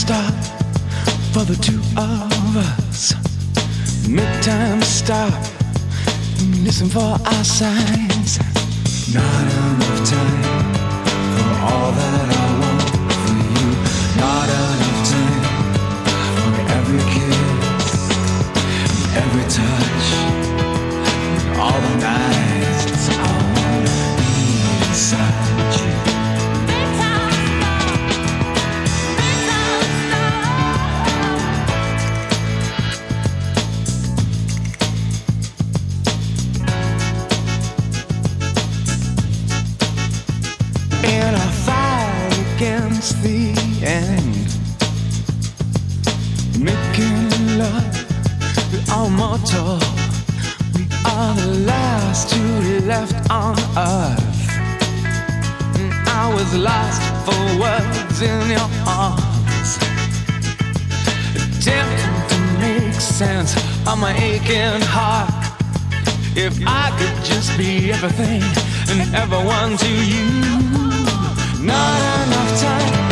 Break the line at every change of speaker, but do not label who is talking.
stop for the two of us. Make time stop, listen for our signs. Not enough time for all that I want for you. Not enough time for every kiss, every touch, all the nights I wanna be inside you. In a fight against the end, making love, we are mortal. We are the last two left on earth. And I was lost for words in your arms, attempting to make sense of my aching heart. If I could just be everything and everyone to you. Not enough time